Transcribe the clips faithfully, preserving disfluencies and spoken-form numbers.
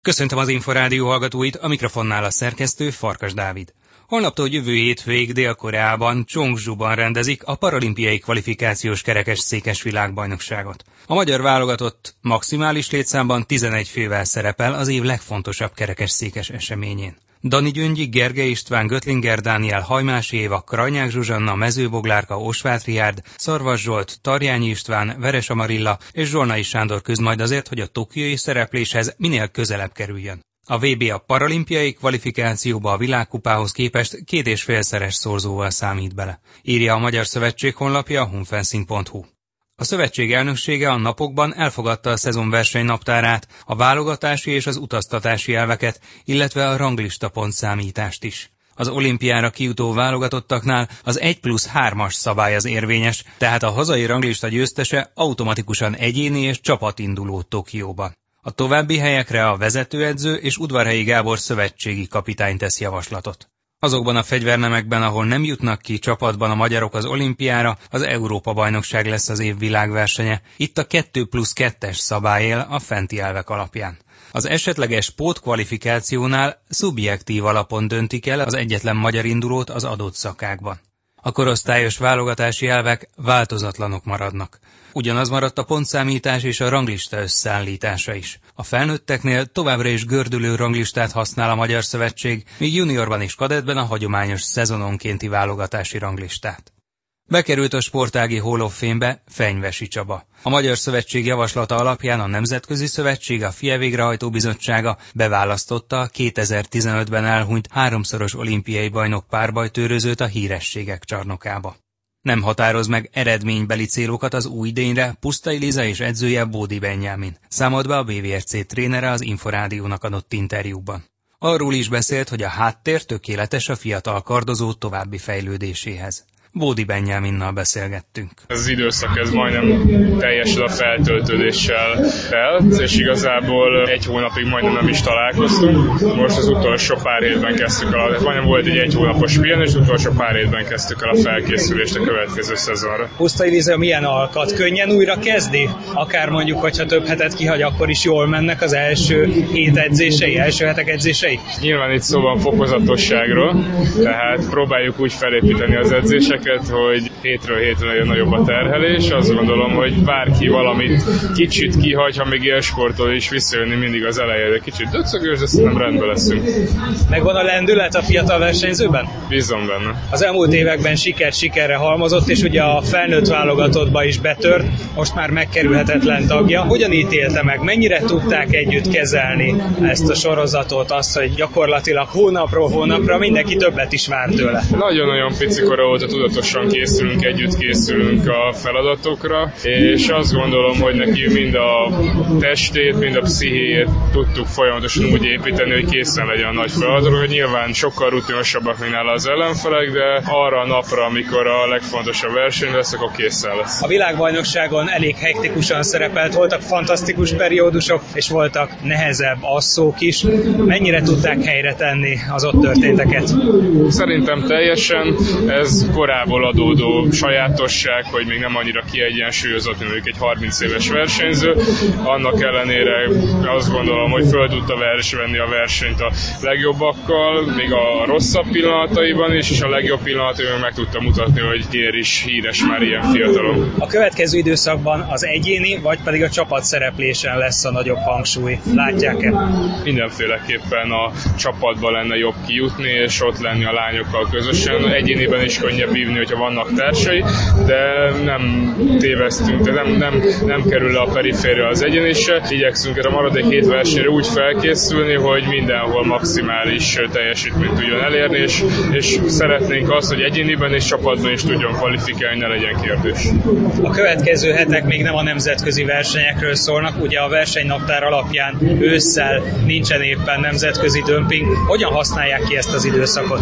Köszöntöm az Inforádió hallgatóit, a mikrofonnál a szerkesztő Farkas Dávid. Holnaptól jövő hétvégig Dél-Koreában, Csongzsuban rendezik a paralimpiai kvalifikációs kerekesszékes világbajnokságot. A magyar válogatott maximális létszámban tizenegy fővel szerepel az év legfontosabb kerekesszékes eseményén. Dani Gyöngyi, Gergely István, Götlinger Dániel, Hajmási Éva, Krajnyák Zsuzsanna, Mezőboglárka, Osváth Richárd, Szarvas Zsolt, Tarjányi István, Veres Amarilla és Zsolnai Sándor küzd majd azért, hogy a tokiói szerepléshez minél közelebb kerüljön. A vé bé a paralimpiai kvalifikációba a világkupához képest két és félszeres szorzóval számít bele, írja a Magyar Szövetség honlapja a hunfencing pont hu. A szövetség elnöksége a napokban elfogadta a szezonverseny naptárát, a válogatási és az utaztatási elveket, illetve a ranglista pontszámítást is. Az olimpiára kijutó válogatottaknál az egy plusz hármas szabály az érvényes, tehát a hazai ranglista győztese automatikusan egyéni és csapatinduló Tokióban. A további helyekre a vezetőedző és Udvarhelyi Gábor szövetségi kapitány tesz javaslatot. Azokban a fegyvernemekben, ahol nem jutnak ki csapatban a magyarok az olimpiára, az Európa-bajnokság lesz az év világversenye. Itt a kettő plusz kettes szabály él a fenti elvek alapján. Az esetleges pótkvalifikációnál szubjektív alapon döntik el az egyetlen magyar indulót az adott szakákban. A korosztályos válogatási elvek változatlanok maradnak. Ugyanaz maradt a pontszámítás és a ranglista összeállítása is. A felnőtteknél továbbra is gördülő ranglistát használ a Magyar Szövetség, míg juniorban és kadettben a hagyományos szezononkénti válogatási ranglistát. Bekerült a sportági Hall of Fame-be Fenyvesi Csaba. A Magyar Szövetség javaslata alapján a Nemzetközi Szövetség, a FIE végrehajtó bizottsága beválasztotta a kétezer-tizenötben elhunyt háromszoros olimpiai bajnok párbajtőrözőt a hírességek csarnokába. Nem határoz meg eredménybeli célokat az új idényre Pusztai Liza és edzője Bódi Benjamin, számolt be a bé vé er cé trénere az Inforádiónak adott interjúban. Arról is beszélt, hogy a háttér tökéletes a fiatal kardozó további fejlődéséhez. Bódi Benjaminnal beszélgettünk. Ez az időszak ez majdnem teljesen a feltöltődéssel telt, és igazából egy hónapig majdnem nem is találkoztunk. Most az utolsó pár évben kezdtük el, majdnem volt egy egy hónapos pihen, és az utolsó pár évben kezdtük el a felkészülést a következő szezonra. Pusztai Liza milyen alkat? Könnyen újra kezdi? Akár mondjuk, hogyha több hetet kihagy, akkor is jól mennek az első hét edzései, első hetek edzései? Nyilván itt szó van fokozatosságról, tehát próbáljuk úgy felépíteni az edzéseket, hogy hétről hétre jön nagyobb a terhelés. Azt gondolom, hogy bárki valamit kicsit kihagy, ha még élsportol is visszajönni mindig az elején, de kicsit döcögős, de szerintem rendben leszünk. Megvan a lendület a fiatal versenyzőben? Bízom benne. Az elmúlt években sikert sikerre halmozott, és ugye a felnőtt válogatottba is betört, most már megkerülhetetlen tagja. Hogyan ítélte meg? Mennyire tudták együtt kezelni ezt a sorozatot, azt, hogy gyakorlatilag hónapról hónapra mindenki többet is vár tőle? Nagyon-nagyon picikora volt a tudatosan készülünk, együtt készülünk a feladatokra, és azt gondolom, hogy neki mind a testét, mind a pszichéjét tudtuk folyamatosan úgy építeni, hogy készen legyen a nagy feladatra, hogy nyilván sokkal rutinosabbak, mint nála az ellenfelek, de arra a napra, amikor a legfontosabb verseny lesz, akkor készen lesz. A világbajnokságon elég hektikusan szerepelt, voltak fantasztikus periódusok, és voltak nehezebb asszók is. Mennyire tudták helyre tenni az ott történteket? Szerintem teljesen. Ez korából adódó sajátosság, hogy még nem annyira kiegyensúlyozott, mint mondjuk egy harminc éves versenyző. Annak ellenére azt gondolom, hogy föl tudta venni a versenyt a legjobbakkal, még a rosszabb pillanataiban is, és a legjobb pillanataiban meg tudta mutatni, hogy Gér is híres már ilyen fiatalon. A következő időszakban az egyéni, vagy pedig a csapat szereplésen lesz a nagyobb hangsúly. Látják-e? Mindenféleképpen a csapatban lenne jobb kijutni, és ott lenni a lányokkal közösen. Egyéniben is könnyebb vívni, hogyha vannak társai, de nem tévesztünk, de nem, nem, nem kerül le a periféria az egyénisre. Igyekszünk erre a maradék hét versenyre úgy felkészülni, hogy mindenhol maximális teljesítményt tudjon elérni, és, és szeretnénk azt, hogy egyéniben és csapatban is tudjon kvalifikálni, ne legyen kérdés. A következő hetek még nem a nemzetközi versenyekről szólnak, ugye a versenynaptár alapján ősszel nincsen éppen nemzetközi dömping. Hogyan használják ki ezt az időszakot?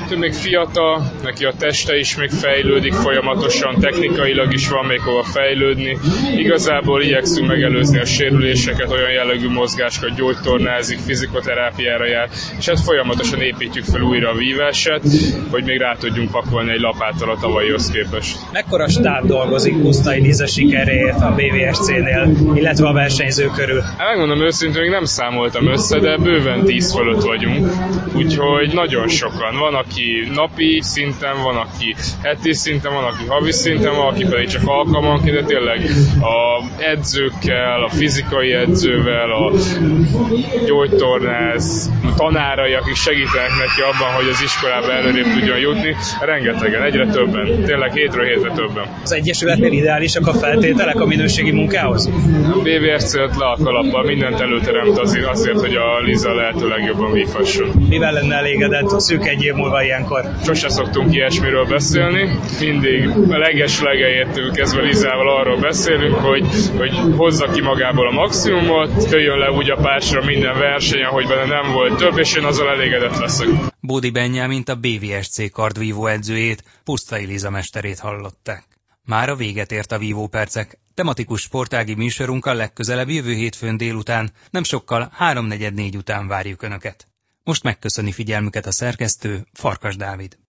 még fiatal, neki a teste is még fejlődik folyamatosan, technikailag is van még hova fejlődni. Igazából igyekszünk megelőzni a sérüléseket, olyan jellegű mozgásokat, gyógytornázik, fizikoterápiára jár, és hát folyamatosan építjük fel újra a vívását, hogy még rá tudjunk pakolni egy lapáttal a tavalyihoz képest. Mekkora stáb dolgozik Pusztai Liza sikeréért a bé vé es cé-nél, illetve a versenyző körül? Hát megmondom őszintén, még nem számoltam össze, de bőven tíz fölött vagyunk, úgyhogy nagyon sokan. Van, aki napi szinten, van, aki heti szinten, van, aki havi szinten, van, aki pedig csak alkalmanként, de tényleg a edzőkkel, a fizikai edzővel, a gyógytornász, a tanárai, akik segítenek neki abban, hogy az iskolába előrébb tudjon jutni, rengetegen, egyre többen, tényleg hétről hétre többen. Az Egyesületnél ideálisak a feltételek a minőségi munkához? A bé vé es cé-t le a kalappal, mindent előteremt azért, azért, hogy a Liza lehető legjobban vívhasson. Mivel lenne elégedett szűk egy év múlva ilyenkor? Sose szoktunk ilyesmiről beszélni, mindig a leges-legejétől kezdve Lizával arról beszélünk, hogy, hogy hozza ki magából a maximumot, jöjjön le úgy a pársra minden verseny, ahogy benne nem volt több, és én azzal elégedett leszek. Bódi Benyámint, a bé vé es cé kardvívó edzőjét, Pusztai Liza mesterét hallották. Mára véget ért a vívópercek. Tematikus sportági műsorunkkal legközelebb jövő hétfőn délután, nem sokkal háromnegyed négy után várjuk Önöket. Most megköszöni figyelmüket a szerkesztő, Farkas Dávid.